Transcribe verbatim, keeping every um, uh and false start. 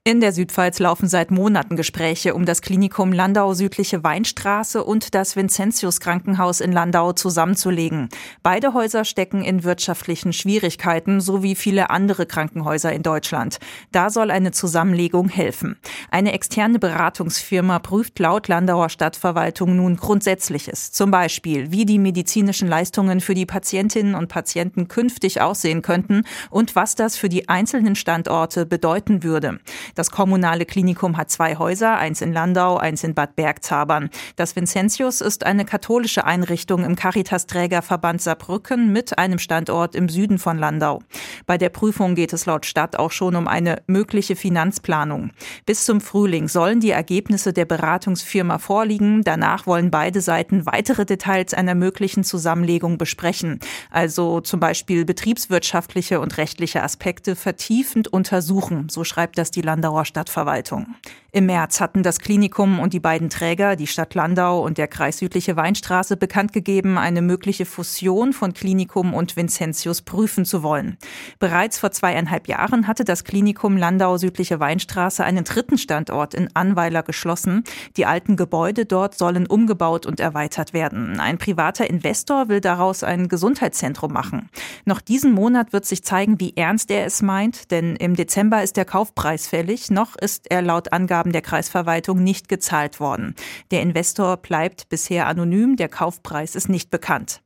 In der Südpfalz laufen seit Monaten Gespräche um das Klinikum Landau Südliche Weinstraße und das Vincentius-Krankenhaus in Landau zusammenzulegen. Beide Häuser stecken in wirtschaftlichen Schwierigkeiten, so wie viele andere Krankenhäuser in Deutschland. Da soll eine Zusammenlegung helfen. Eine externe Beratungsfirma prüft laut Landauer Stadtverwaltung nun Grundsätzliches. Zum Beispiel, wie die medizinischen Leistungen für die Patientinnen und Patienten künftig aussehen könnten und was das für die einzelnen Standorte bedeuten würde. Das kommunale Klinikum hat zwei Häuser, eins in Landau, eins in Bad Bergzabern. Das Vincentius ist eine katholische Einrichtung im Caritas-Trägerverband Saarbrücken mit einem Standort im Süden von Landau. Bei der Prüfung geht es laut Stadt auch schon um eine mögliche Finanzplanung. Bis zum Frühling sollen die Ergebnisse der Beratungsfirma vorliegen. Danach wollen beide Seiten weitere Details einer möglichen Zusammenlegung besprechen. Also zum Beispiel betriebswirtschaftliche und rechtliche Aspekte vertiefend untersuchen, so schreibt das die Landauer Stadtverwaltung. Im März hatten das Klinikum und die beiden Träger, die Stadt Landau und der Kreis Südliche Weinstraße, bekannt gegeben, eine mögliche Fusion von Klinikum und Vincentius prüfen zu wollen. Bereits vor zweieinhalb Jahren hatte das Klinikum Landau Südliche Weinstraße einen dritten Standort in Annweiler geschlossen. Die alten Gebäude dort sollen umgebaut und erweitert werden. Ein privater Investor will daraus ein Gesundheitszentrum machen. Noch diesen Monat wird sich zeigen, wie ernst er es meint, denn im Dezember ist der Kaufpreis fällig. Noch ist er laut Angaben der Kreisverwaltung nicht gezahlt worden. Der Investor bleibt bisher anonym, der Kaufpreis ist nicht bekannt.